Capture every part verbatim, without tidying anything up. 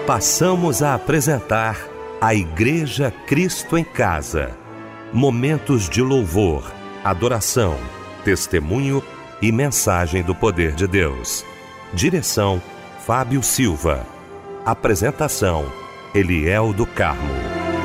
Passamos a apresentar a Igreja Cristo em Casa. Momentos de louvor, adoração, testemunho e mensagem do poder de Deus. Direção, Fábio Silva. Apresentação, Eliel do Carmo.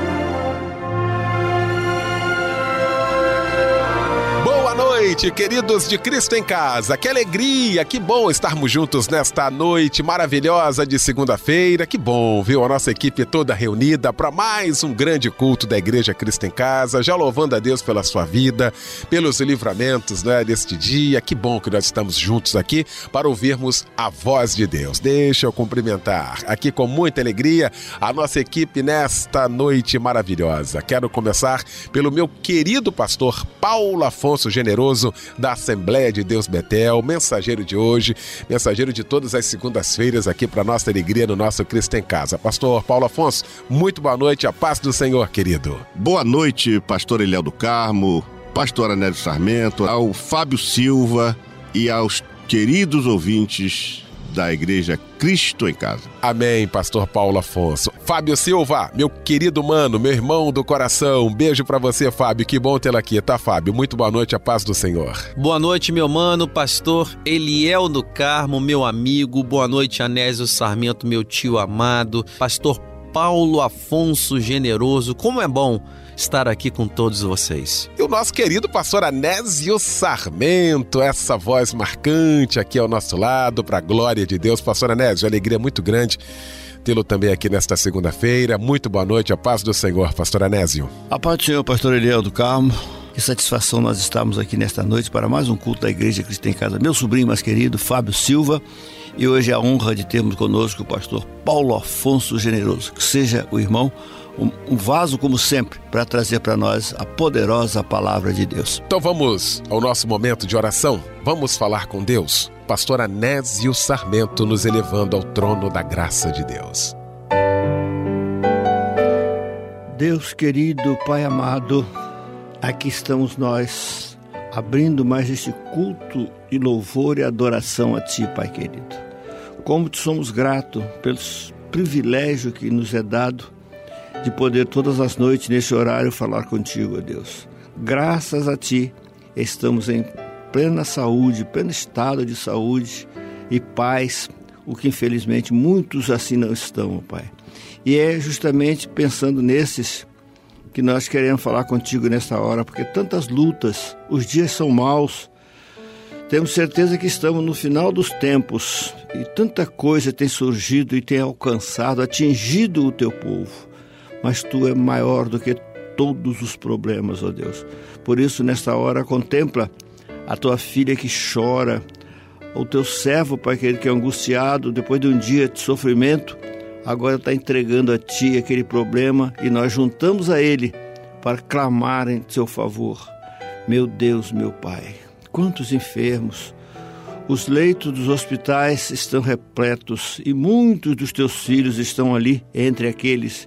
Boa noite, queridos de Cristo em Casa. Que alegria, que bom estarmos juntos nesta noite maravilhosa de segunda-feira. Que bom, viu? A nossa equipe toda reunida para mais um grande culto da Igreja Cristo em Casa, já louvando a Deus pela sua vida, pelos livramentos, né, deste dia. Que bom que nós estamos juntos aqui para ouvirmos a voz de Deus. Deixa eu cumprimentar aqui com muita alegria a nossa equipe nesta noite maravilhosa. Quero começar pelo meu querido pastor Paulo Afonso Generoso, da Assembleia de Deus Betel, mensageiro de hoje, mensageiro de todas as segundas-feiras aqui para nossa alegria no nosso Cristo em Casa. Pastor Paulo Afonso, muito boa noite, a paz do Senhor, querido. Boa noite, pastor Eliel do Carmo, pastor Anésio Sarmento, ao Fábio Silva e aos queridos ouvintes da Igreja Cristo em Casa. Amém, pastor Paulo Afonso. Fábio Silva, meu querido mano, meu irmão do coração, um beijo pra você, Fábio, que bom tê-lo aqui, tá, Fábio? Muito boa noite, a paz do Senhor. Boa noite, meu mano, pastor Eliel do Carmo, meu amigo. Boa noite, Anésio Sarmento, meu tio amado. Pastor Paulo Afonso Generoso, como é bom estar aqui com todos vocês. E o nosso querido pastor Anésio Sarmento, essa voz marcante aqui ao nosso lado, para a glória de Deus. Pastor Anésio, alegria muito grande tê-lo também aqui nesta segunda-feira. Muito boa noite, a paz do Senhor, pastor Anésio. A paz do Senhor, pastor Eliel do Carmo. Que satisfação nós estamos aqui nesta noite para mais um culto da Igreja Cristo em Casa. Meu sobrinho mais querido, Fábio Silva, e hoje é a honra de termos conosco o pastor Paulo Afonso Generoso. Que seja o irmão um vaso, como sempre, para trazer para nós a poderosa palavra de Deus. Então vamos ao nosso momento de oração. Vamos falar com Deus. Pastor Anésio Sarmento nos elevando ao trono da graça de Deus. Deus querido, Pai amado, aqui estamos nós, abrindo mais este culto de louvor e adoração a Ti, Pai querido. Como te somos gratos pelos privilégios que nos é dado de poder todas as noites neste horário falar contigo, ó Deus. Graças a Ti estamos em plena saúde, pleno estado de saúde e paz, o que infelizmente muitos assim não estão, ó Pai. E é justamente pensando nesses que nós queremos falar contigo nesta hora, porque tantas lutas, os dias são maus, temos certeza que estamos no final dos tempos e tanta coisa tem surgido e tem alcançado, atingido o Teu povo. Mas Tu é maior do que todos os problemas, ó Deus. Por isso, nesta hora, contempla a Tua filha que chora, o Teu servo, Pai querido, que é angustiado depois de um dia de sofrimento, agora está entregando a Ti aquele problema e nós juntamos a Ele para clamar em Seu favor. Meu Deus, meu Pai, quantos enfermos! Os leitos dos hospitais estão repletos e muitos dos Teus filhos estão ali entre aqueles.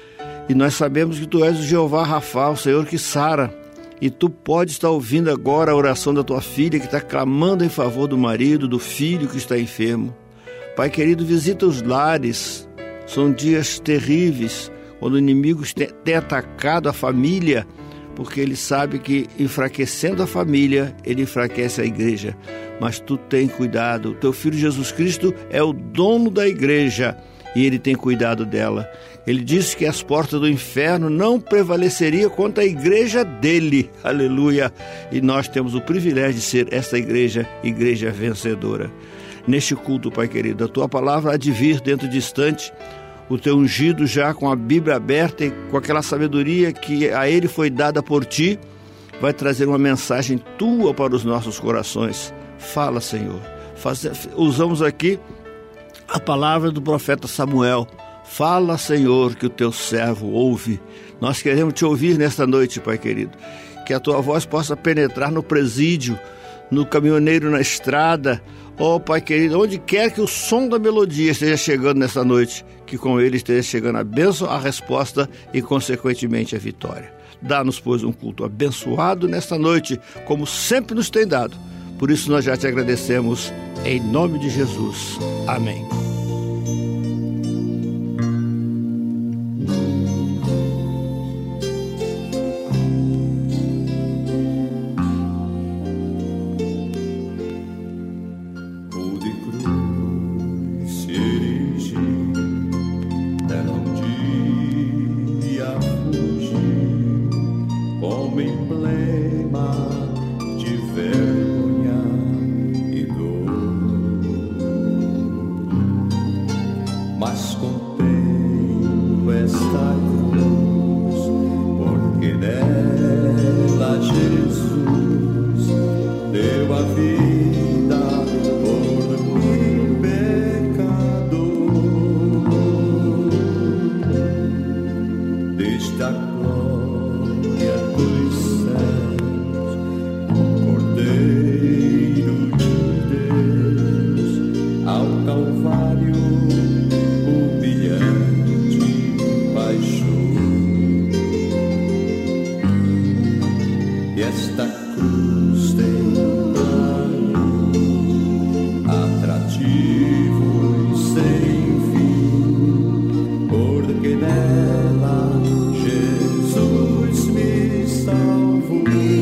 E nós sabemos que Tu és o Jeová Rafa, o Senhor que sara. E Tu pode estar ouvindo agora a oração da Tua filha que está clamando em favor do marido, do filho que está enfermo. Pai querido, visita os lares. São dias terríveis, quando o inimigo tem atacado a família, porque ele sabe que enfraquecendo a família, ele enfraquece a igreja. Mas Tu tem cuidado. O Teu Filho Jesus Cristo é o dono da igreja e Ele tem cuidado dela. Ele disse que as portas do inferno não prevaleceriam contra a igreja dele. Aleluia! E nós temos o privilégio de ser esta igreja, igreja vencedora. Neste culto, Pai querido, a Tua palavra há de vir dentro de instante, o Teu ungido já com a Bíblia aberta e com aquela sabedoria que a Ele foi dada por Ti, vai trazer uma mensagem Tua para os nossos corações. Fala, Senhor. Faz... Usamos aqui a palavra do profeta Samuel. Fala, Senhor, que o Teu servo ouve. Nós queremos Te ouvir nesta noite, Pai querido. Que a Tua voz possa penetrar no presídio, no caminhoneiro na estrada. Oh, Pai querido, onde quer que o som da melodia esteja chegando nesta noite, que com ele esteja chegando a bênção, a resposta e, consequentemente, a vitória. Dá-nos, pois, um culto abençoado nesta noite, como sempre nos tem dado. Por isso nós já Te agradecemos, em nome de Jesus. Amém. cruz tem atrativos sem fim, porque nela Jesus me salvou.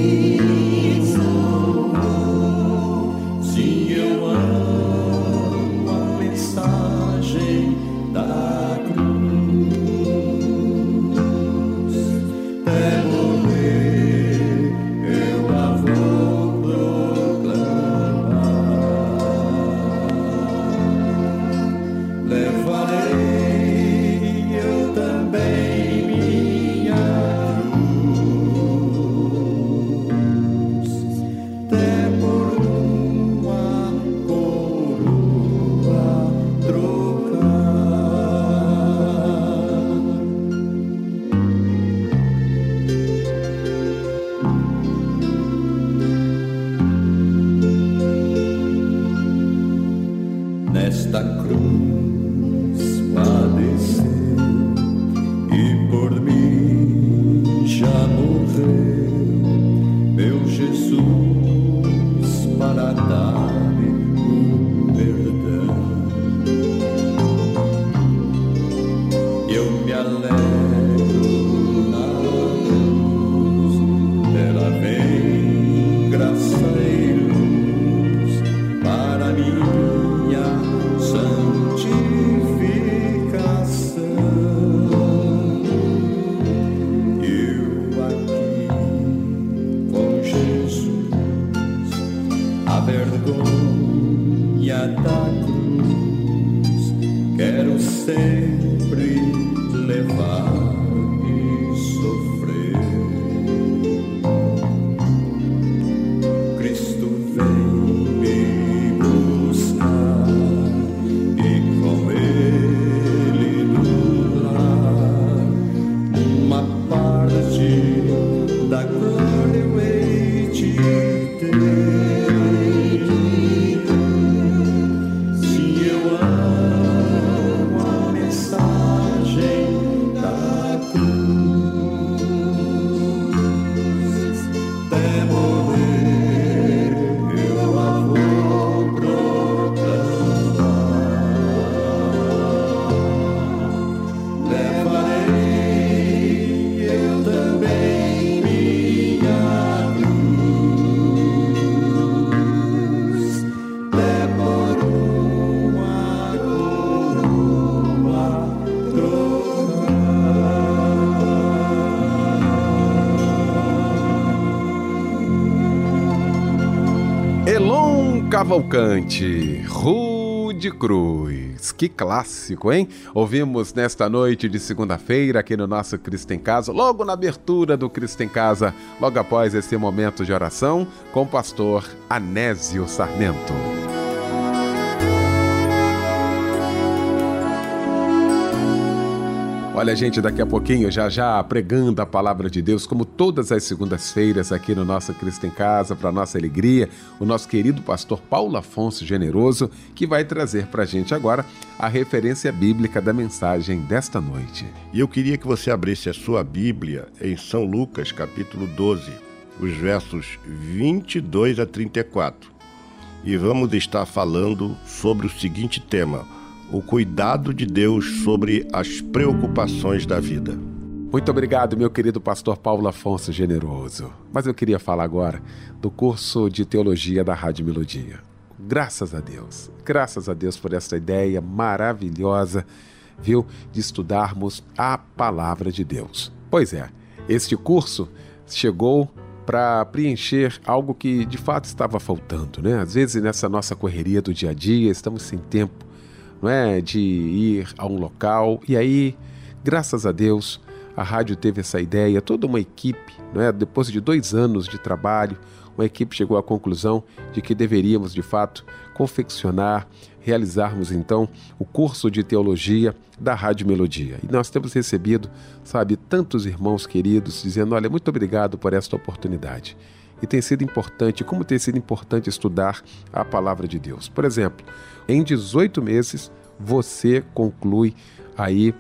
Sim, eu amo a mensagem da cruz. Até morrer eu a vou proclamar. Levarei eu também minha cruz, até por uma coroa trocar. Nesta cruz padeceu e por mim já morreu, meu Jesus, para dar-me o perdão. Eu me alegro na cruz, dela vem graça e luz para minha santificação. Eu aqui com Jesus, a vergonha da cruz, quero sempre levar e sofrer. Cristo vem me buscar e com Ele no lar uma parte da glória eu hei de ter. Se eu amo a mensagem da cruz, até morrer eu a vou proclamar. Levarei eu também minha cruz, até por uma coroa trocar. Elon Cavalcante, Rude Cruz. Que clássico, hein? Ouvimos nesta noite de segunda-feira aqui no nosso Cristo em Casa, logo na abertura do Cristo em Casa, logo após esse momento de oração, com o pastor Anésio Sarmento. Olha, gente, daqui a pouquinho, já já pregando a palavra de Deus, como todas as segundas-feiras aqui no nosso Cristo em Casa, para nossa alegria, o nosso querido pastor Paulo Afonso Generoso, que vai trazer para a gente agora a referência bíblica da mensagem desta noite. E eu queria que você abrisse a sua Bíblia em São Lucas, capítulo doze, os versos vinte e dois a trinta e quatro. E vamos estar falando sobre o seguinte tema: o cuidado de Deus sobre as preocupações da vida. Muito obrigado, meu querido pastor Paulo Afonso Generoso. Mas eu queria falar agora do curso de teologia da Rádio Melodia. Graças a Deus, graças a Deus por essa ideia maravilhosa, viu, de estudarmos a palavra de Deus. Pois é, este curso chegou para preencher algo que de fato estava faltando, né? Às vezes nessa nossa correria do dia a dia, estamos sem tempo, não é, de ir a um local, e aí, graças a Deus, a rádio teve essa ideia, toda uma equipe, não é, depois de dois anos de trabalho, uma equipe chegou à conclusão de que deveríamos, de fato, confeccionar, realizarmos, então, o curso de teologia da Rádio Melodia. E nós temos recebido, sabe, tantos irmãos queridos dizendo: olha, muito obrigado por esta oportunidade. E tem sido importante, como tem sido importante estudar a palavra de Deus. Por exemplo, em dezoito meses, você conclui aí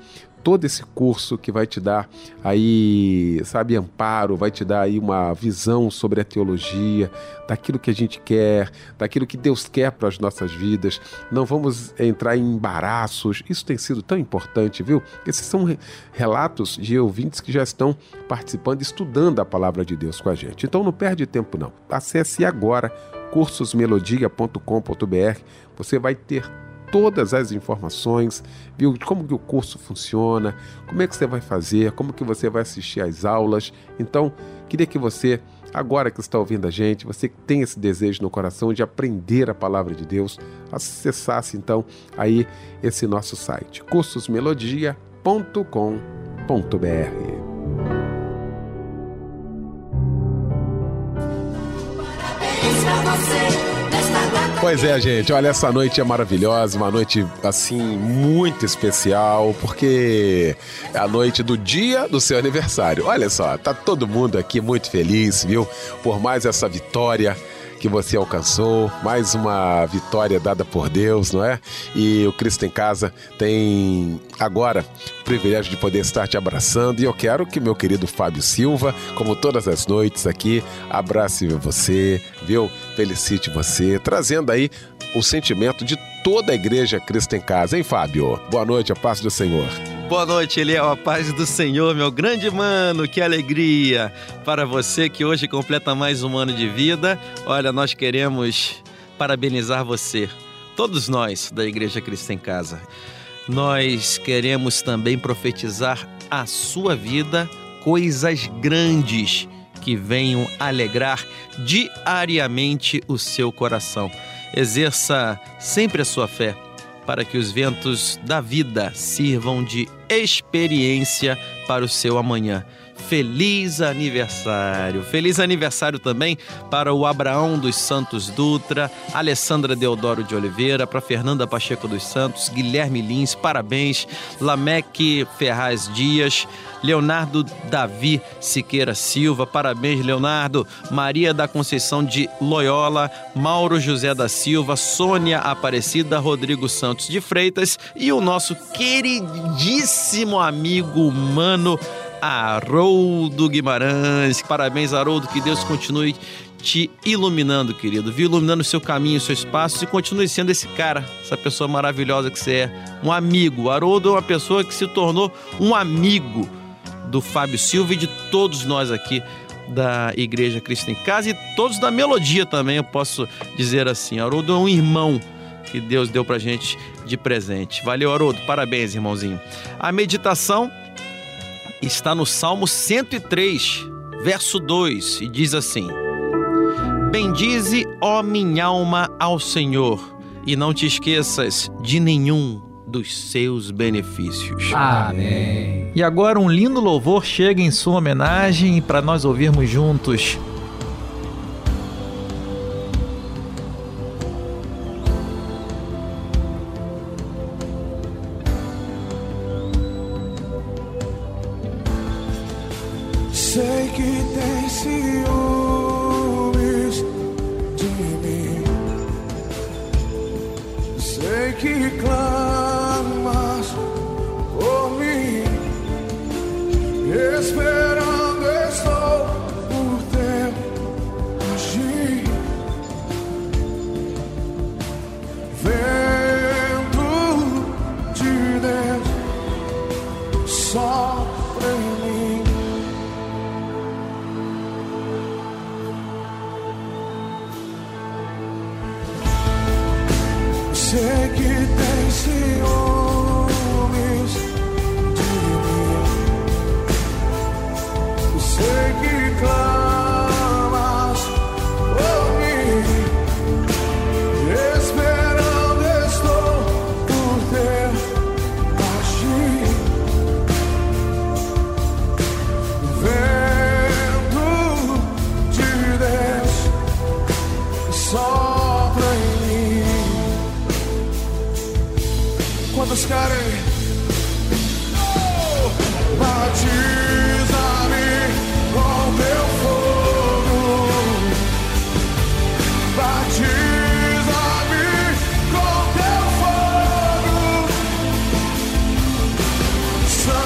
todo esse curso que vai te dar aí, sabe, amparo, vai te dar aí uma visão sobre a teologia, daquilo que a gente quer, daquilo que Deus quer para as nossas vidas. Não vamos entrar em embaraços. Isso tem sido tão importante, viu? Esses são relatos de ouvintes que já estão participando, estudando a palavra de Deus com a gente. Então não perde tempo não. Acesse agora cursos melodia ponto com ponto b r. Você vai ter todas as informações, viu, de como que o curso funciona, como é que você vai fazer, como que você vai assistir às aulas. Então, queria que você, agora que está ouvindo a gente, você que tem esse desejo no coração de aprender a palavra de Deus, acessasse então aí esse nosso site, cursos melodia ponto com ponto b r. Pois é, gente, olha, essa noite é maravilhosa, uma noite, assim, muito especial, porque é a noite do dia do seu aniversário. Olha só, tá todo mundo aqui muito feliz, viu? Por mais essa vitória que você alcançou, mais uma vitória dada por Deus, não é? E o Cristo em Casa tem agora o privilégio de poder estar te abraçando, e eu quero que meu querido Fábio Silva, como todas as noites aqui, abrace você, viu? Felicite você, trazendo aí o sentimento de toda a Igreja Cristo em Casa, hein, Fábio? Boa noite, a paz do Senhor. Boa noite, Eliel, a paz do Senhor, meu grande mano, que alegria para você que hoje completa mais um ano de vida. Olha, nós queremos parabenizar você, todos nós da Igreja Cristo em Casa. Nós queremos também profetizar a sua vida coisas grandes que venham alegrar diariamente o seu coração. Exerça sempre a sua fé, para que os ventos da vida sirvam de experiência para o seu amanhã. Feliz aniversário! Feliz aniversário também para o Abraão dos Santos Dutra, Alessandra Deodoro de Oliveira, para Fernanda Pacheco dos Santos, Guilherme Lins, parabéns, Lameque Ferraz Dias, Leonardo Davi Siqueira Silva, parabéns, Leonardo, Maria da Conceição de Loyola, Mauro José da Silva, Sônia Aparecida, Rodrigo Santos de Freitas e o nosso queridíssimo amigo humano Haroldo Guimarães. Parabéns, Haroldo, que Deus continue te iluminando, querido, viu? Iluminando o seu caminho, o seu espaço, e continue sendo esse cara, essa pessoa maravilhosa que você é, um amigo. O Haroldo é uma pessoa que se tornou um amigo do Fábio Silva e de todos nós aqui da Igreja Cristo em Casa, e todos da Melodia também, eu posso dizer assim. Haroldo é um irmão que Deus deu pra gente de presente. Valeu, Haroldo, parabéns, irmãozinho. A meditação está no Salmo cento e três, verso dois, e diz assim: bendize, ó minha alma, ao Senhor, e não te esqueças de nenhum dos seus benefícios. Amém. E agora um lindo louvor chega em sua homenagem para nós ouvirmos juntos. Sei que tem ciúmes de mim, sei que clamas por mim, esperando estou por teu agir, vento de Deus sopra em mim. Sei que tem ciúmes de mim, sei que clamas por mim, esperando estou por teu agir, vento de Deus sopra em mim. Quantos querem? Oh! Batiza-me com teu fogo, batiza-me com teu fogo,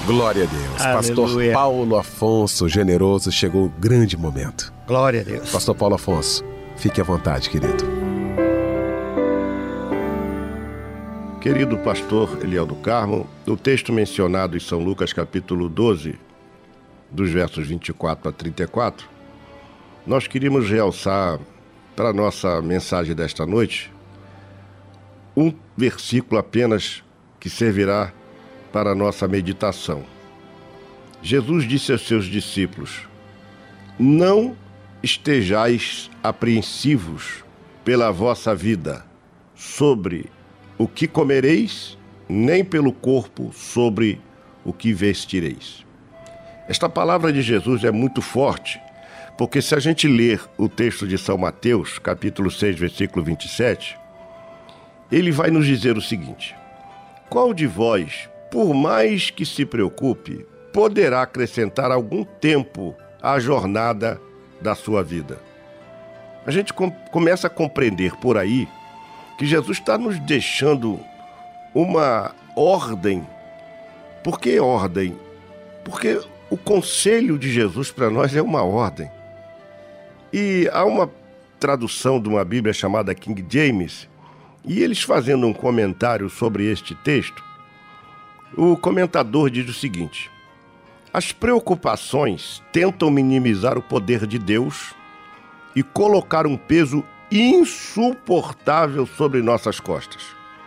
Glória a Deus. Aleluia. Pastor Paulo Afonso Generoso, chegou o grande momento. Glória a Deus. Pastor Paulo Afonso, fique à vontade, querido. Querido pastor Eliel do Carmo, no texto mencionado em São Lucas capítulo doze, dos versos vinte e quatro a trinta e quatro, nós queríamos realçar para a nossa mensagem desta noite um versículo apenas que servirá para a nossa meditação. Jesus disse aos seus discípulos: não estejais apreensivos pela vossa vida, sobre o que comereis, nem pelo corpo, sobre o que vestireis. Esta palavra de Jesus é muito forte, porque se a gente ler o texto de São Mateus, capítulo seis, versículo vinte e sete, ele vai nos dizer o seguinte: qual de vós, por mais que se preocupe, poderá acrescentar algum tempo à jornada da sua vida? A gente com- começa a compreender por aí que Jesus está nos deixando uma ordem. Por que ordem? Porque o conselho de Jesus para nós é uma ordem. E há uma tradução de uma Bíblia chamada King James, e eles fazendo um comentário sobre este texto, o comentador diz o seguinte: as preocupações tentam minimizar o poder de Deus e colocar um peso insuportável sobre nossas costas.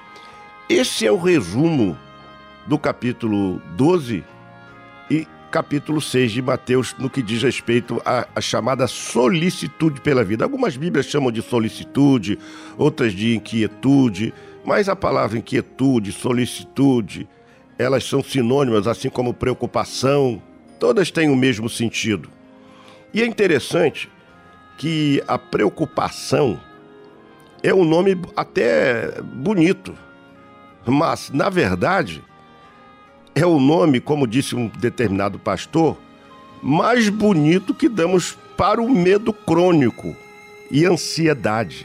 Esse é o resumo do capítulo doze e capítulo seis de Mateus no que diz respeito à, à chamada solicitude pela vida. Algumas Bíblias chamam de solicitude, outras de inquietude, mas a palavra inquietude, solicitude, elas são sinônimas, assim como preocupação, todas têm o mesmo sentido. E é interessante que a preocupação é um nome até bonito, mas, na verdade, é o nome, como disse um determinado pastor, mais bonito que damos para o medo crônico e ansiedade.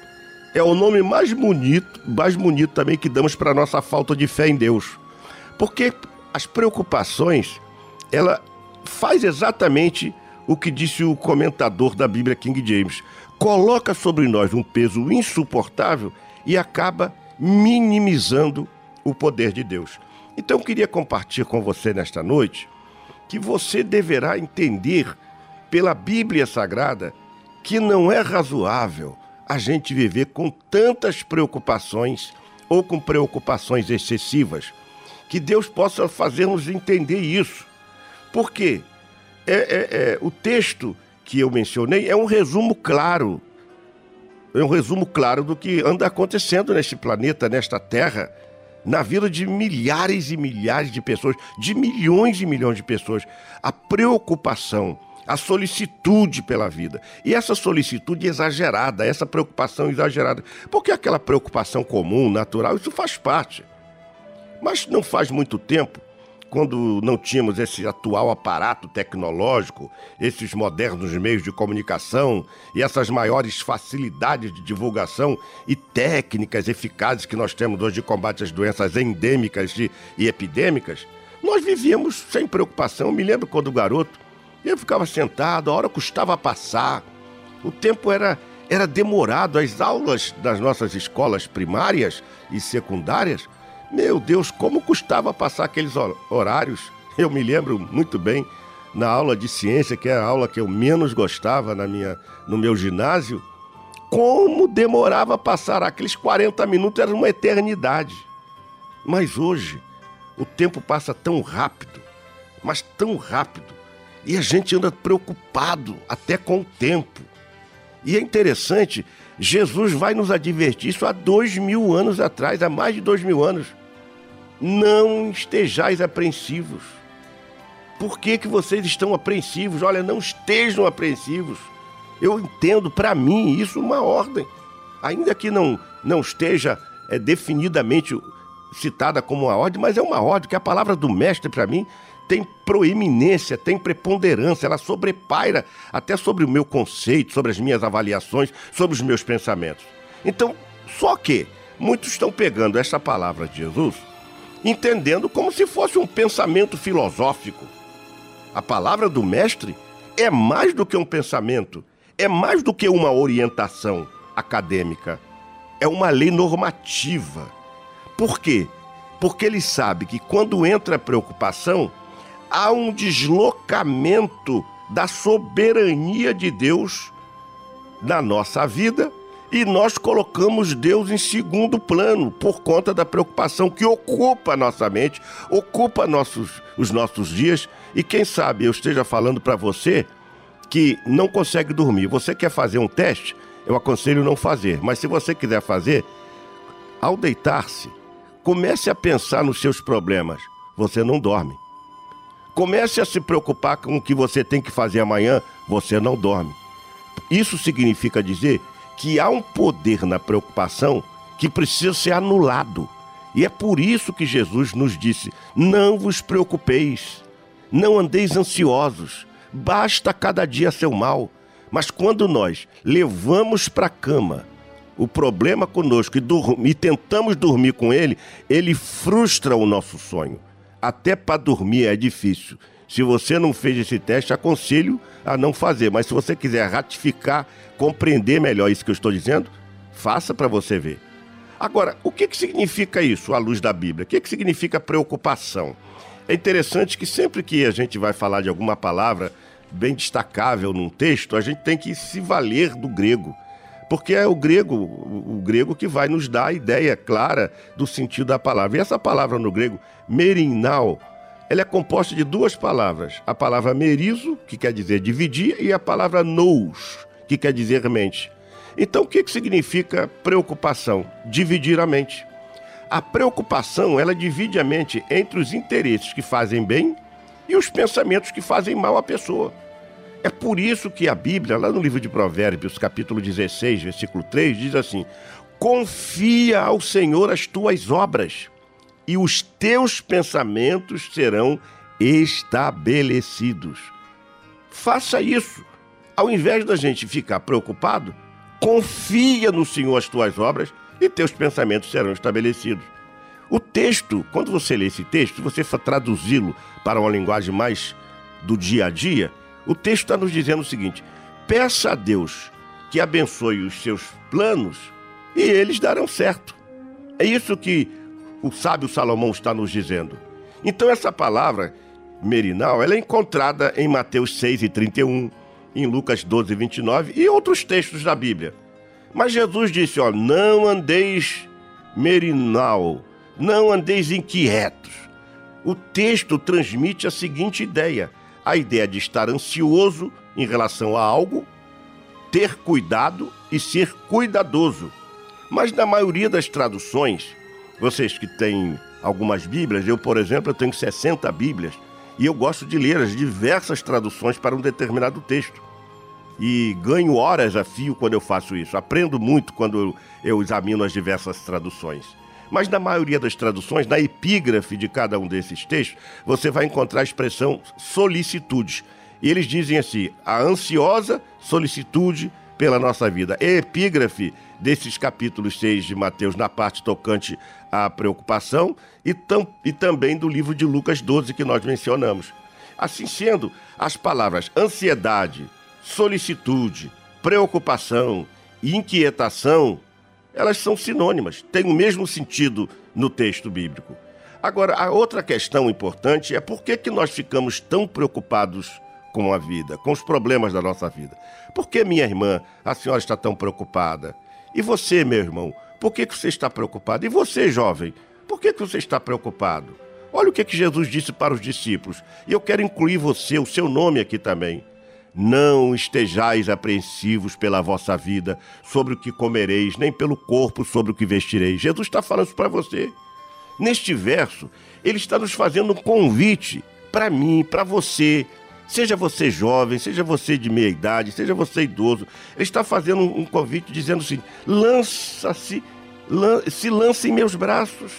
É o nome mais bonito, mais bonito também que damos para a nossa falta de fé em Deus. Porque as preocupações, ela faz exatamente o que disse o comentador da Bíblia King James: coloca sobre nós um peso insuportável e acaba minimizando o poder de Deus. Então eu queria compartilhar com você nesta noite que você deverá entender pela Bíblia Sagrada que não é razoável a gente viver com tantas preocupações ou com preocupações excessivas. Que Deus possa fazer-nos entender isso. Por quê? É, é, é, o texto que eu mencionei é um resumo claro, é um resumo claro do que anda acontecendo neste planeta, nesta terra, na vida de milhares e milhares de pessoas, de milhões e milhões de pessoas. A preocupação, a solicitude pela vida. E essa solicitude exagerada, essa preocupação exagerada, porque aquela preocupação comum, natural, isso faz parte. Mas não faz muito tempo, quando não tínhamos esse atual aparato tecnológico, esses modernos meios de comunicação e essas maiores facilidades de divulgação e técnicas eficazes que nós temos hoje de combate às doenças endêmicas e, e epidêmicas, nós vivíamos sem preocupação. Eu me lembro quando garoto, eu ficava sentado, a hora custava passar, o tempo era, era demorado, as aulas das nossas escolas primárias e secundárias, meu Deus, como custava passar aqueles horários. Eu me lembro muito bem, na aula de ciência, que era a aula que eu menos gostava na minha, no meu ginásio, como demorava passar aqueles quarenta minutos, era uma eternidade. Mas hoje, o tempo passa tão rápido, mas tão rápido, e a gente anda preocupado até com o tempo. E é interessante, Jesus vai nos advertir isso há dois mil anos atrás, há mais de dois mil anos. Não estejais apreensivos. Por que que vocês estão apreensivos? Olha, não estejam apreensivos. Eu entendo, para mim, isso é uma ordem. Ainda que não, não esteja é, definidamente citada como uma ordem, mas é uma ordem que a palavra do mestre, para mim, tem proeminência, tem preponderância, ela sobrepaira até sobre o meu conceito, sobre as minhas avaliações, sobre os meus pensamentos. Então, só que muitos estão pegando essa palavra de Jesus entendendo como se fosse um pensamento filosófico. A palavra do mestre é mais do que um pensamento, é mais do que uma orientação acadêmica, é uma lei normativa. Por quê? Porque ele sabe que quando entra a preocupação, há um deslocamento da soberania de Deus na nossa vida e nós colocamos Deus em segundo plano por conta da preocupação que ocupa a nossa mente, ocupa nossos, os nossos dias. E quem sabe eu esteja falando para você que não consegue dormir. Você quer fazer um teste? Eu aconselho não fazer. Mas se você quiser fazer, ao deitar-se, comece a pensar nos seus problemas. Você não dorme. Comece a se preocupar com o que você tem que fazer amanhã. Você não dorme. Isso significa dizer que há um poder na preocupação que precisa ser anulado. E é por isso que Jesus nos disse: não vos preocupeis, não andeis ansiosos, basta cada dia seu mal. Mas quando nós levamos para a cama o problema conosco e, dorm- e tentamos dormir com ele, ele frustra o nosso sonho. Até para dormir é difícil. Se você não fez esse teste, aconselho a não fazer. Mas se você quiser ratificar, compreender melhor isso que eu estou dizendo, faça para você ver. Agora, o que, que significa isso à luz da Bíblia? O que, que significa preocupação? É interessante que sempre que a gente vai falar de alguma palavra bem destacável num texto, a gente tem que se valer do grego. Porque é o grego, o, o grego que vai nos dar a ideia clara do sentido da palavra. E essa palavra no grego, merinal, ela é composta de duas palavras. A palavra merizo, que quer dizer dividir, e a palavra nous, que quer dizer mente. Então, o que, que significa preocupação? Dividir a mente. A preocupação, ela divide a mente entre os interesses que fazem bem e os pensamentos que fazem mal à pessoa. É por isso que a Bíblia, lá no livro de Provérbios, capítulo dezesseis, versículo três, diz assim: confia ao Senhor as tuas obras, e os teus pensamentos serão estabelecidos. Faça isso. Ao invés da gente ficar preocupado, confia no Senhor as tuas obras e teus pensamentos serão estabelecidos. O texto, quando você lê esse texto, se você for traduzi-lo para uma linguagem mais do dia a dia, o texto está nos dizendo o seguinte: peça a Deus que abençoe os seus planos e eles darão certo. É isso que o sábio Salomão está nos dizendo. Então essa palavra merinal, ela é encontrada em Mateus seis e trinta e um, em Lucas doze, vinte e nove e outros textos da Bíblia. Mas Jesus disse, ó, não andeis merinal, não andeis inquietos. O texto transmite a seguinte ideia: a ideia de estar ansioso em relação a algo, ter cuidado e ser cuidadoso. Mas na maioria das traduções, vocês que têm algumas Bíblias, eu, por exemplo, eu tenho sessenta Bíblias, e eu gosto de ler as diversas traduções para um determinado texto. E ganho horas a fio quando eu faço isso. Aprendo muito quando eu, eu examino as diversas traduções. Mas na maioria das traduções, na epígrafe de cada um desses textos, você vai encontrar a expressão solicitude. E eles dizem assim: a ansiosa solicitude pela nossa vida. É a epígrafe desses capítulos seis de Mateus, na parte tocante à preocupação, e, tam, e também do livro de Lucas doze, que nós mencionamos. Assim sendo, as palavras ansiedade, solicitude, preocupação e inquietação, elas são sinônimas, têm o mesmo sentido no texto bíblico. Agora, a outra questão importante é por que, que nós ficamos tão preocupados com a vida, com os problemas da nossa vida. Por que, minha irmã, a senhora está tão preocupada? E você, meu irmão, por que, que você está preocupado? E você, jovem, por que, que você está preocupado? Olha o que, que Jesus disse para os discípulos, e eu quero incluir você, o seu nome aqui também. Não estejais apreensivos pela vossa vida, sobre o que comereis, nem pelo corpo sobre o que vestireis. Jesus está falando isso para você. Neste verso, ele está nos fazendo um convite para mim, para você. Seja você jovem, seja você de meia idade, seja você idoso. Ele está fazendo um convite dizendo assim: lança-se, lan- se lança em meus braços.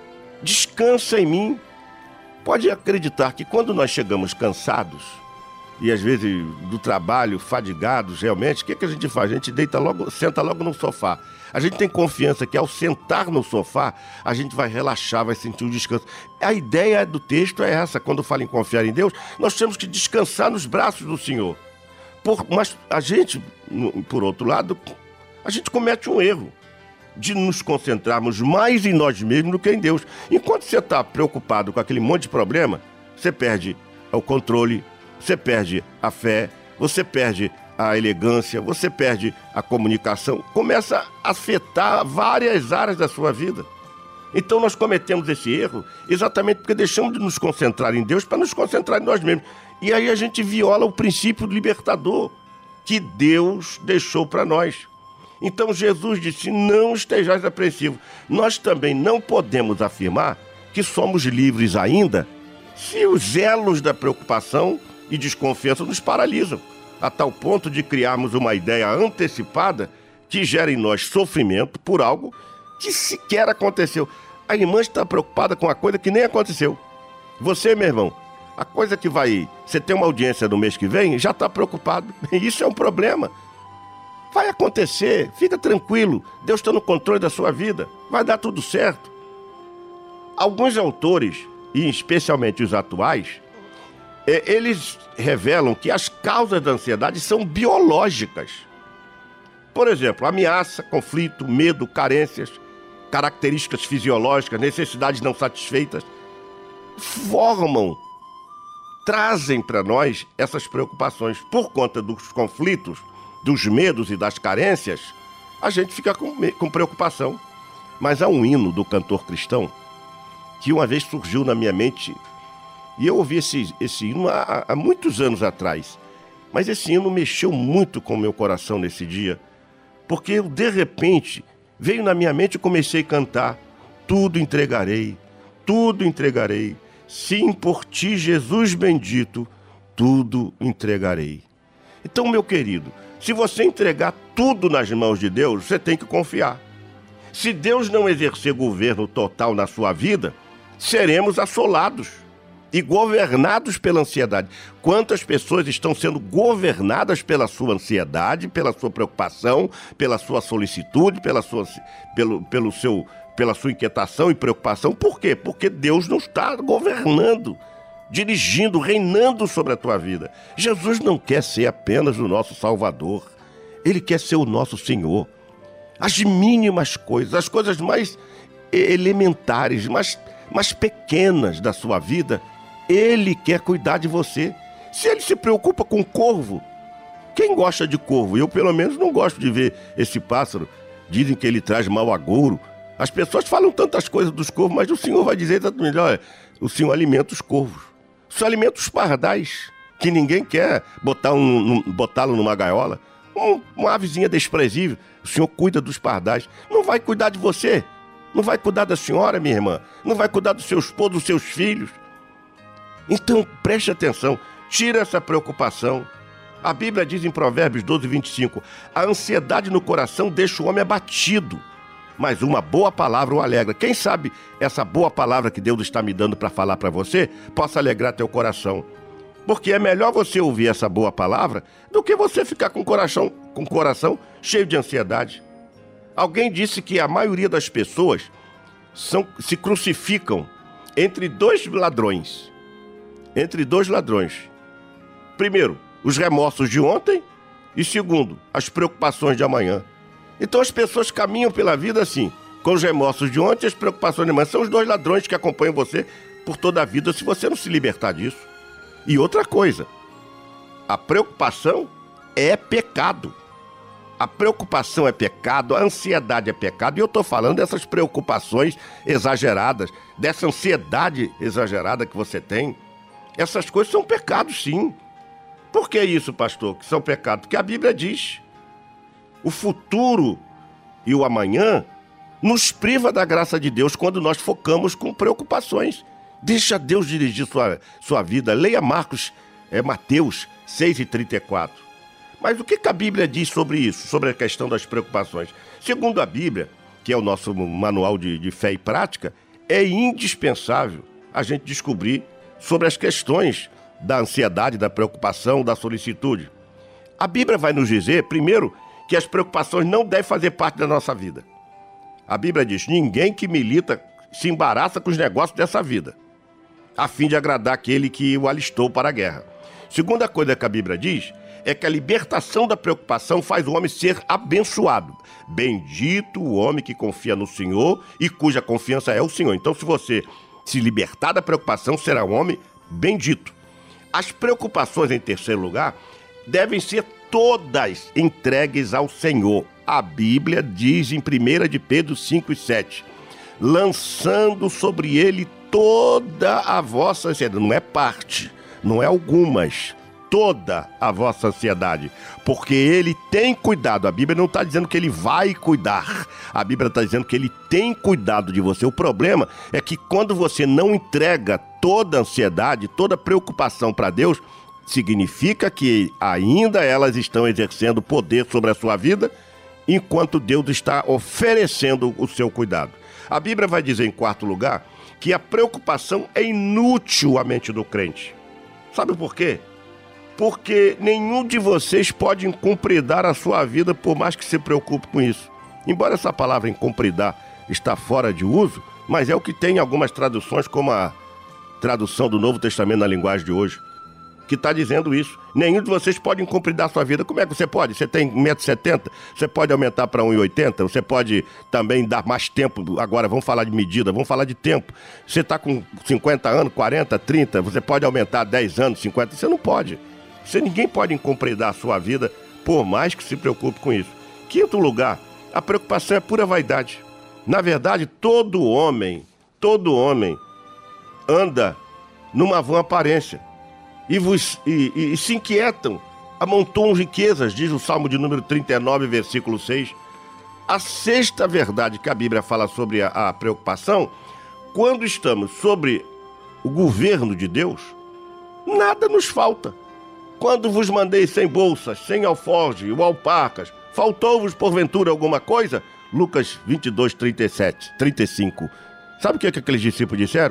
Descansa em mim. Pode acreditar que quando nós chegamos cansados, e às vezes do trabalho, fadigados realmente, o que, que a gente faz? A gente deita logo, senta logo no sofá. A gente tem confiança que ao sentar no sofá, a gente vai relaxar, vai sentir um descanso. A ideia do texto é essa, quando fala em confiar em Deus, nós temos que descansar nos braços do Senhor. Por, mas a gente, por outro lado, a gente comete um erro de nos concentrarmos mais em nós mesmos do que em Deus. Enquanto você está preocupado com aquele monte de problema, você perde o controle, você perde a fé, você perde a elegância, você perde a comunicação, começa a afetar várias áreas da sua vida. Então nós cometemos esse erro exatamente porque deixamos de nos concentrar em Deus para nos concentrar em nós mesmos. E aí a gente viola o princípio libertador que Deus deixou para nós. Então Jesus disse, não estejais apreensivos. Nós também não podemos afirmar que somos livres ainda se os elos da preocupação e desconfiança nos paralisam, a tal ponto de criarmos uma ideia antecipada que gera em nós sofrimento por algo que sequer aconteceu. A irmã está preocupada com uma coisa que nem aconteceu. Você, meu irmão, a coisa que vai... Você tem uma audiência no mês que vem, já está preocupado. Isso é um problema. Vai acontecer, fica tranquilo. Deus está no controle da sua vida. Vai dar tudo certo. Alguns autores, e especialmente os atuais, eles revelam que as causas da ansiedade são biológicas. Por exemplo, ameaça, conflito, medo, carências, características fisiológicas, necessidades não satisfeitas, formam, trazem para nós essas preocupações. Por conta dos conflitos, dos medos e das carências, a gente fica com, com preocupação. Mas há um hino do cantor cristão que uma vez surgiu na minha mente. E eu ouvi esse, esse hino há, há muitos anos atrás. Mas esse hino mexeu muito com o meu coração nesse dia. Porque eu, de repente, veio na minha mente e comecei a cantar. Tudo entregarei, tudo entregarei. Sim, por ti, Jesus bendito, tudo entregarei. Então, meu querido, se você entregar tudo nas mãos de Deus, você tem que confiar. Se Deus não exercer governo total na sua vida, seremos assolados e governados pela ansiedade. Quantas pessoas estão sendo governadas pela sua ansiedade, pela sua preocupação, pela sua solicitude, pela sua, pelo, pelo seu, pela sua inquietação e preocupação? Por quê? Porque Deus não está governando, dirigindo, reinando sobre a tua vida. Jesus não quer ser apenas o nosso Salvador. Ele quer ser o nosso Senhor. As mínimas coisas, as coisas mais elementares, mais, mais pequenas da sua vida, Ele quer cuidar de você. Se Ele se preocupa com corvo, quem gosta de corvo? Eu, pelo menos, não gosto de ver esse pássaro. Dizem que ele traz mau agouro. As pessoas falam tantas coisas dos corvos, mas o Senhor vai dizer exatamente, olha, o Senhor alimenta os corvos. O Senhor alimenta os pardais, que ninguém quer botar um, botá-lo numa gaiola. Um, uma avezinha desprezível. O Senhor cuida dos pardais. Não vai cuidar de você. Não vai cuidar da senhora, minha irmã. Não vai cuidar do seu esposo, dos seus filhos. Então, preste atenção. Tira essa preocupação. A Bíblia diz em Provérbios doze, vinte e cinco, a ansiedade no coração deixa o homem abatido, mas uma boa palavra o alegra. Quem sabe essa boa palavra que Deus está me dando para falar para você possa alegrar teu coração. Porque é melhor você ouvir essa boa palavra do que você ficar com o coração, com o coração cheio de ansiedade. Alguém disse que a maioria das pessoas são, se crucificam entre dois ladrões. Entre dois ladrões. Primeiro, os remorsos de ontem e segundo, as preocupações de amanhã. Então as pessoas caminham pela vida assim, com os remorsos de ontem e as preocupações de amanhã. São os dois ladrões que acompanham você por toda a vida se você não se libertar disso. E outra coisa, a preocupação é pecado. A preocupação é pecado, a ansiedade é pecado. E eu estou falando dessas preocupações exageradas, dessa ansiedade exagerada que você tem. Essas coisas são pecados, sim. Por que isso, pastor, que são pecados? Porque a Bíblia diz, o futuro e o amanhã nos priva da graça de Deus quando nós focamos com preocupações. Deixa Deus dirigir sua, sua vida. Leia Marcos, é, Mateus seis e trinta e quatro. Mas o que, que a Bíblia diz sobre isso, sobre a questão das preocupações? Segundo a Bíblia, que é o nosso manual de, de fé e prática, é indispensável a gente descobrir sobre as questões da ansiedade, da preocupação, da solicitude? A Bíblia vai nos dizer, primeiro, que as preocupações não devem fazer parte da nossa vida. A Bíblia diz, ninguém que milita se embaraça com os negócios dessa vida, a fim de agradar aquele que o alistou para a guerra. Segunda coisa que a Bíblia diz é que a libertação da preocupação faz o homem ser abençoado. Bendito o homem que confia no Senhor e cuja confiança é o Senhor. Então, se você se libertar da preocupação, será um homem bendito. As preocupações, em terceiro lugar, devem ser todas entregues ao Senhor. A Bíblia diz em primeira de Pedro cinco e sete, lançando sobre ele toda a vossa ansiedade, não é parte, não é algumas, toda a vossa ansiedade, porque ele tem cuidado. A Bíblia não está dizendo que ele vai cuidar, a Bíblia está dizendo que ele tem cuidado de você. O problema é que quando você não entrega toda a ansiedade, toda a preocupação para Deus, significa que ainda elas estão exercendo poder sobre a sua vida, enquanto Deus está oferecendo o seu cuidado. A Bíblia vai dizer, em quarto lugar, que a preocupação é inútil à mente do crente. Sabe por quê? Porque nenhum de vocês pode incumpridar a sua vida, por mais que se preocupe com isso. Embora essa palavra incumpridar está fora de uso, mas é o que tem em algumas traduções, como a tradução do Novo Testamento na linguagem de hoje, que está dizendo isso. Nenhum de vocês pode incumpridar a sua vida. Como é que você pode? Você tem um metro e setenta, você pode aumentar para um metro e oitenta, você pode também dar mais tempo. Agora, vamos falar de medida, vamos falar de tempo. Você está com cinquenta anos, quarenta, trinta, você pode aumentar dez anos, cinquenta, você não pode. Você, ninguém pode incumpridar a sua vida, por mais que se preocupe com isso. Quinto lugar, a preocupação é pura vaidade. Na verdade, todo homem, todo homem anda numa vã aparência. E, vos, e, e, e se inquietam, amontoam riquezas, diz o Salmo de número trinta e nove, versículo seis. A sexta verdade que a Bíblia fala sobre a, a preocupação, quando estamos sobre o governo de Deus, nada nos falta. Quando vos mandei sem bolsas, sem alforje ou alparcas, faltou-vos porventura alguma coisa? Lucas vinte e dois, trinta e sete, trinta e cinco. Sabe o que, é que aqueles discípulos disseram?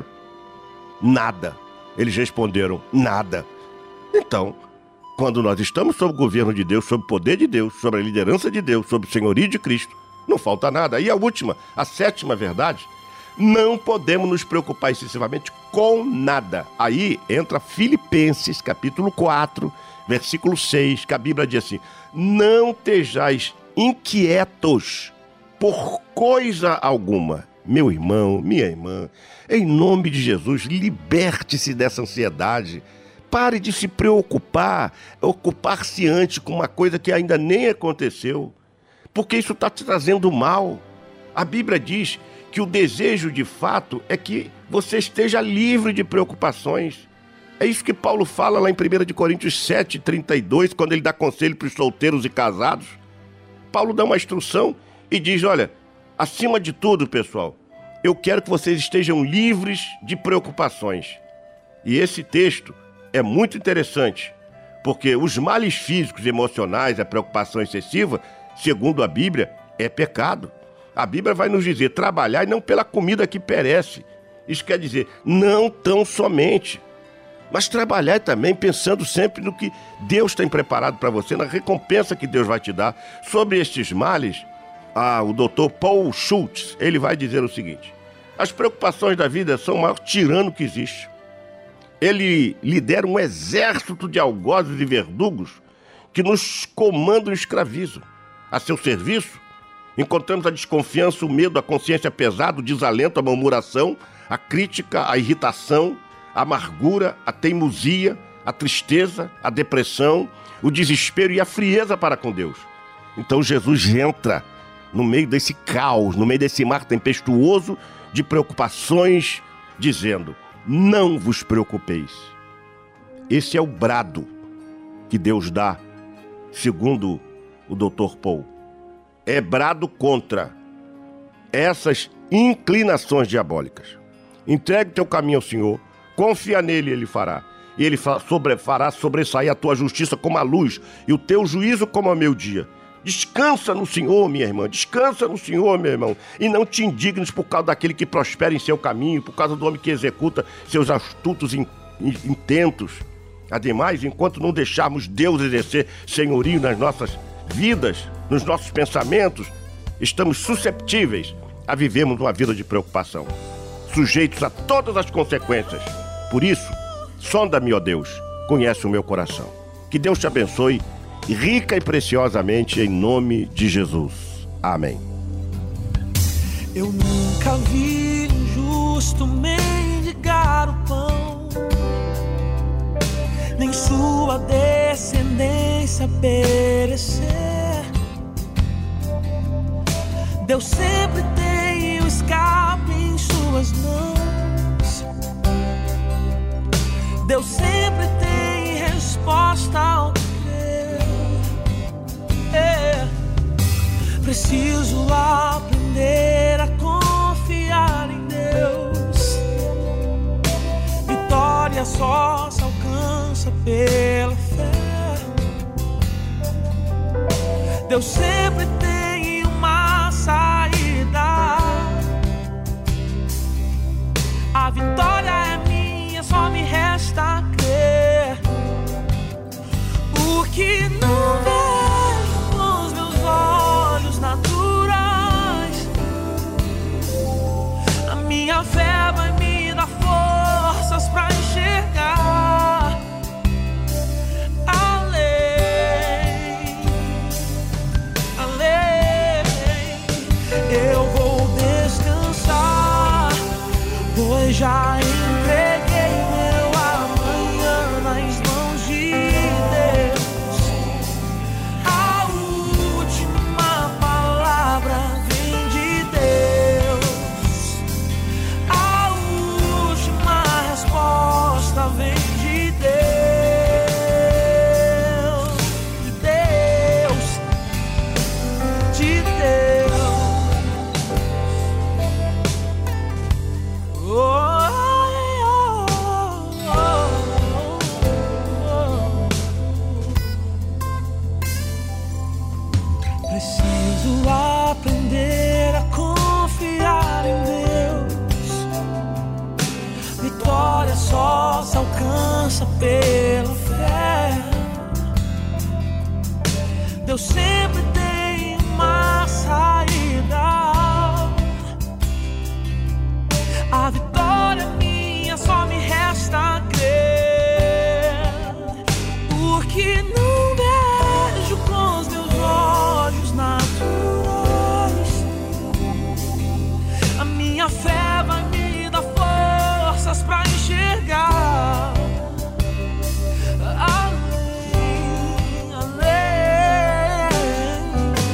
Nada. Eles responderam, nada. Então, quando nós estamos sob o governo de Deus, sob o poder de Deus, sob a liderança de Deus, sob o senhorio de Cristo, não falta nada. E a última, a sétima verdade, não podemos nos preocupar excessivamente com nada. Aí entra Filipenses, capítulo quatro, versículo seis, que a Bíblia diz assim, não estejais inquietos por coisa alguma. Meu irmão, minha irmã, em nome de Jesus, liberte-se dessa ansiedade. Pare de se preocupar, ocupar-se antes com uma coisa que ainda nem aconteceu, porque isso está te trazendo mal. A Bíblia diz que o desejo de fato é que você esteja livre de preocupações. É isso que Paulo fala lá em primeira de Coríntios sete, trinta e dois, quando ele dá conselho para os solteiros e casados. Paulo dá uma instrução e diz, olha, acima de tudo, pessoal, eu quero que vocês estejam livres de preocupações. E esse texto é muito interessante, porque os males físicos e emocionais, a preocupação excessiva, segundo a Bíblia, é pecado. A Bíblia vai nos dizer, trabalhar e não pela comida que perece. Isso quer dizer, não tão somente, mas trabalhar também pensando sempre no que Deus tem preparado para você, na recompensa que Deus vai te dar. Sobre estes males, ah, o doutor Paul Schultz, ele vai dizer o seguinte, as preocupações da vida são o maior tirano que existe. Ele lidera um exército de algozes e verdugos que nos comandam e escravizam. A seu serviço, encontramos a desconfiança, o medo, a consciência pesada, o desalento, a murmuração, a crítica, a irritação, a amargura, a teimosia, a tristeza, a depressão, o desespero e a frieza para com Deus. Então Jesus entra no meio desse caos, no meio desse mar tempestuoso de preocupações, dizendo, não vos preocupeis. Esse é o brado que Deus dá, segundo o doutor Paul. É brado contra essas inclinações diabólicas. Entregue teu caminho ao Senhor, confia nele e ele fará. E ele sobre, fará sobressair a tua justiça como a luz e o teu juízo como o meio-dia. Descansa no Senhor, minha irmã, descansa no Senhor, meu irmão, e não te indignes por causa daquele que prospera em seu caminho, por causa do homem que executa seus astutos intentos. Ademais, enquanto não deixarmos Deus exercer senhorio nas nossas vidas, nos nossos pensamentos, estamos susceptíveis a vivermos uma vida de preocupação, sujeitos a todas as consequências. Por isso, sonda-me, ó Deus, conhece o meu coração. Que Deus te abençoe rica e preciosamente em nome de Jesus. Amém. Eu nunca vi um justo mendigar o pão, nem sua descendência perecer. Deus sempre tem o escape em suas mãos. Deus sempre tem resposta ao crer. É. Preciso aprender a confiar em Deus. Vitória só se alcança pela fé. Deus sempre tem uma saída. A vitória é minha, só me resta crer. O que não vejo com os meus olhos naturais, a minha fé vai me dar forças pra enxergar além, além. Eu vou descansar, pois já entreguei meu amanhã nas mãos de Deus. A última palavra vem de Deus. A última resposta vem de Deus. De Deus. De Deus. Oh, oh, oh, oh. Preciso aprender a confiar em Deus. Vitória só se alcança pela fé. Deus sempre tem uma saída. A vitória é minha, só me resta crer. Porque não vejo com os meus olhos naturais, a minha fé vai me dar forças pra enxergar além, além.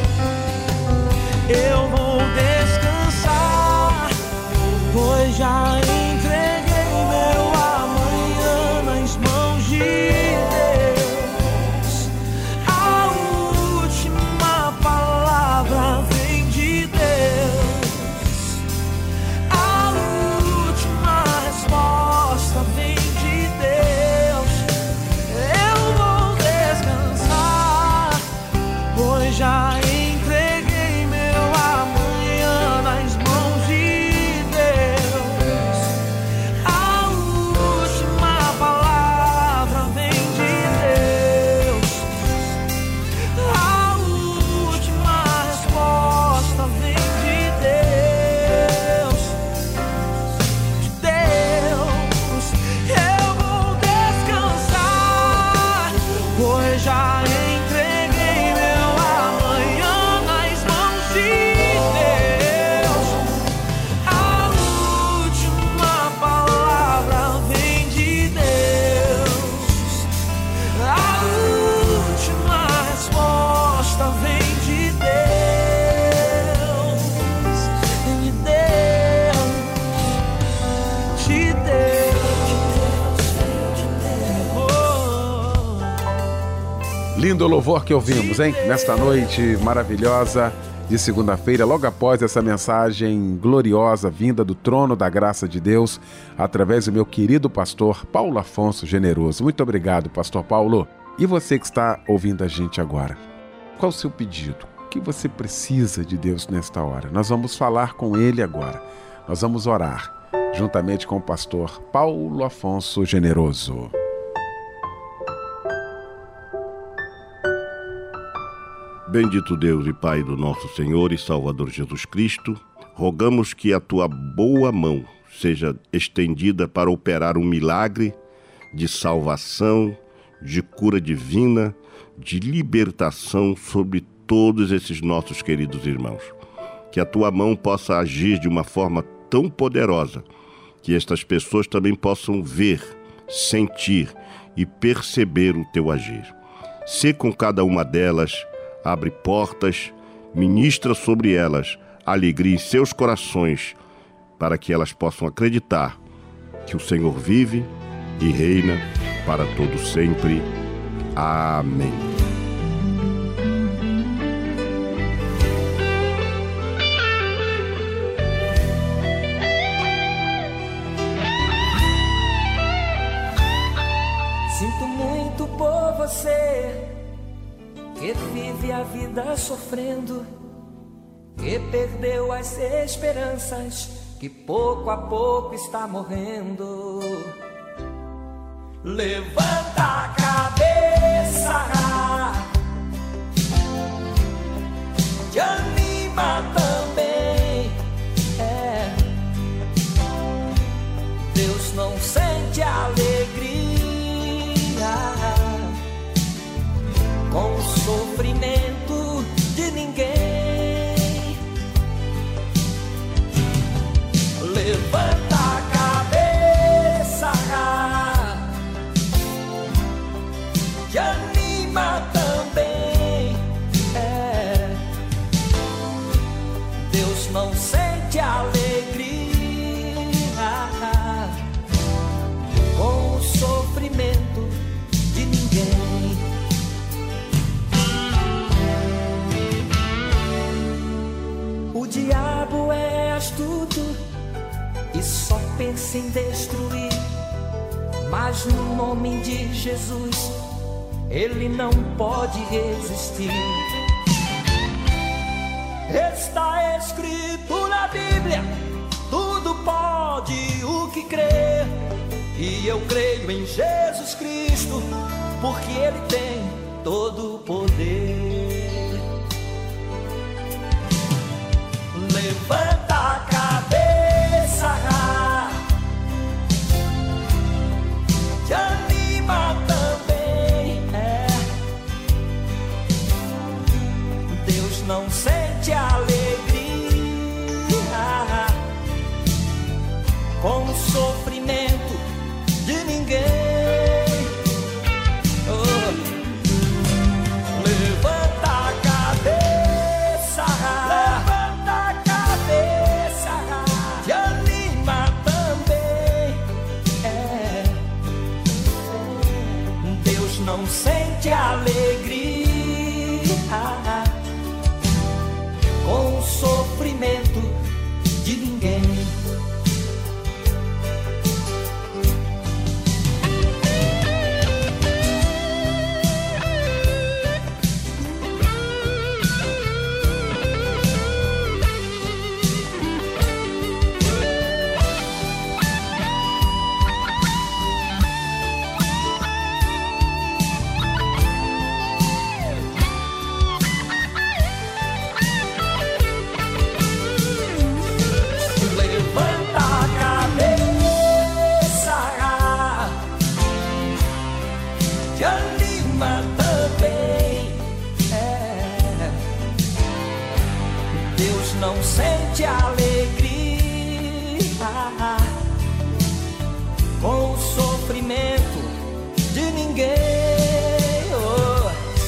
Eu vou descansar, pois já entreguei meu amanhã nas mãos de Deus. A última palavra vem de Deus. A última resposta vem de Deus. Eu vou descansar, pois já entreguei meu amanhã nas mãos de Deus. A última palavra vem de Deus. A última resposta vem de Deus. De Deus. Eu vou descansar, pois já entreguei meu amanhã nas mãos de Deus. A última palavra vem de Deus. A última resposta vem de Deus. De Deus. De Deus. Oh. Lindo louvor que ouvimos, hein? Nesta noite maravilhosa de segunda-feira, logo após essa mensagem gloriosa vinda do trono da graça de Deus, através do meu querido pastor Paulo Afonso Generoso. Muito obrigado, pastor Paulo. E você que está ouvindo a gente agora, qual o seu pedido? O que você precisa de Deus nesta hora? Nós vamos falar com Ele agora. Nós vamos orar, juntamente com o pastor Paulo Afonso Generoso. Bendito Deus e Pai do nosso Senhor e Salvador Jesus Cristo, rogamos que a tua boa mão seja estendida para operar um milagre de salvação, de cura divina, de libertação sobre todos esses nossos queridos irmãos. Que a tua mão possa agir de uma forma tão poderosa que estas pessoas também possam ver, sentir e perceber o teu agir. Sê com cada uma delas, abre portas, ministra sobre elas alegria em seus corações, para que elas possam acreditar que o Senhor vive e reina para todo sempre. Amém. Sinto muito por você que vive a vida sofrendo, que perdeu as esperanças, que pouco a pouco está morrendo. Levanta a cabeça, te anima também. É. Deus não sente alegria com o sofrimento de ninguém. Levanta a cabeça, te anima também. É. Deus não sente alegria com o sofrimento de ninguém. O diabo é astuto e só pensa em destruir, mas no nome de Jesus ele não pode resistir. Está escrito na Bíblia: tudo pode o que crer. E eu creio em Jesus Cristo, porque ele tem todo o poder. Levanta a cabeça, te anima também. É. Deus não sente alegria com o sofrimento de ninguém. Oh. Levanta a cabeça, levanta a cabeça, te anima também. É. Deus não sente alegria com o sofrimento de ninguém. Não sente alegria com o sofrimento de ninguém. Oh.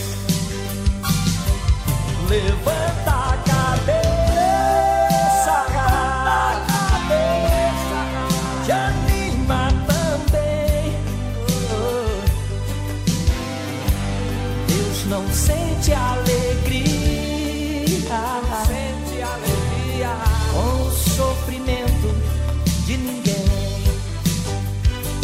Levanta a cabeça, a cabeça, te anima também. Oh. Deus não sente alegria com o sofrimento de ninguém.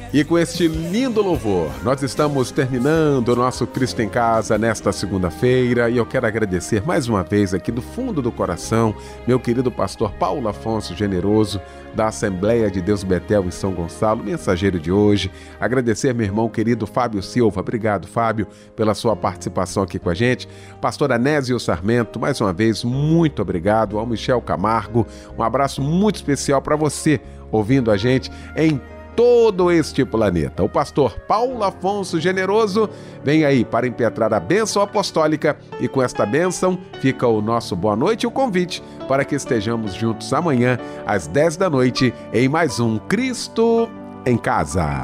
E com este lindo louvor, nós estamos terminando o nosso Cristo em Casa nesta segunda-feira e eu quero agradecer mais uma vez aqui do fundo do coração meu querido pastor Paulo Afonso Generoso, da Assembleia de Deus Betel em São Gonçalo, mensageiro de hoje. Agradecer meu irmão querido Fábio Silva. Obrigado, Fábio, pela sua participação aqui com a gente. Pastor Anésio Sarmento, mais uma vez, muito obrigado. Ao Michel Camargo, um abraço muito especial para você, ouvindo a gente em todo este planeta. O pastor Paulo Afonso Generoso vem aí para impetrar a bênção apostólica e com esta bênção fica o nosso boa noite e o convite para que estejamos juntos amanhã às dez da noite em mais um Cristo em Casa.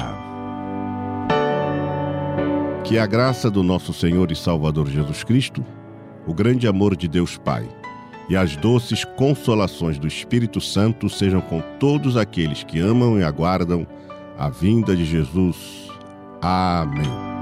Que a graça do nosso Senhor e Salvador Jesus Cristo, o grande amor de Deus Pai e as doces consolações do Espírito Santo sejam com todos aqueles que amam e aguardam a vinda de Jesus. Amém.